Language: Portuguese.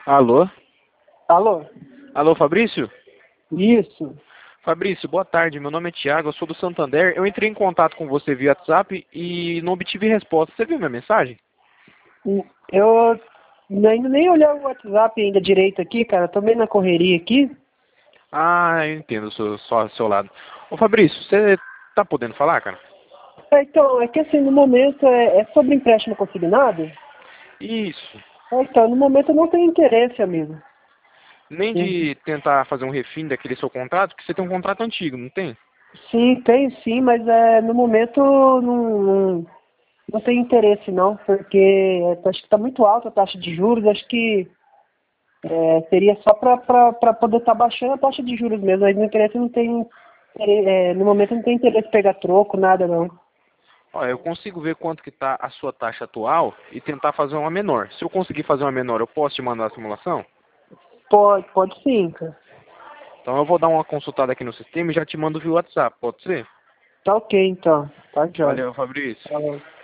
Alô? Alô? Alô, Fabrício? Isso. Fabrício, boa tarde. Meu nome é Thiago, eu sou do Santander. Eu entrei em contato com você via WhatsApp e não obtive resposta. Você viu minha mensagem? Eu ainda nem olhei o WhatsApp ainda direito aqui, cara. Tô meio na correria aqui. Ah, eu entendo, sou só do seu lado. Ô, Fabrício, você tá podendo falar, cara? Então, é que assim, no momento é sobre empréstimo consignado. Isso. Então, no momento eu não tenho interesse, amigo. Nem Sim, de tentar fazer um refim daquele seu contrato, porque você tem um contrato antigo, não tem? sim, tenho sim, mas no momento não tenho interesse não, porque acho que está muito alta a taxa de juros, acho que seria só para poder estar baixando a taxa de juros mesmo. Aí no interesse não tem, no momento não tem interesse em pegar troco, nada não. Olha, eu consigo ver quanto que tá a sua taxa atual e tentar fazer uma menor. Se eu conseguir fazer uma menor, eu posso te mandar a simulação? Pode sim, cara. Então eu vou dar uma consultada aqui no sistema e já te mando via WhatsApp, pode ser? Tá ok então. Tá jóia. Valeu, Fabrício. Falou.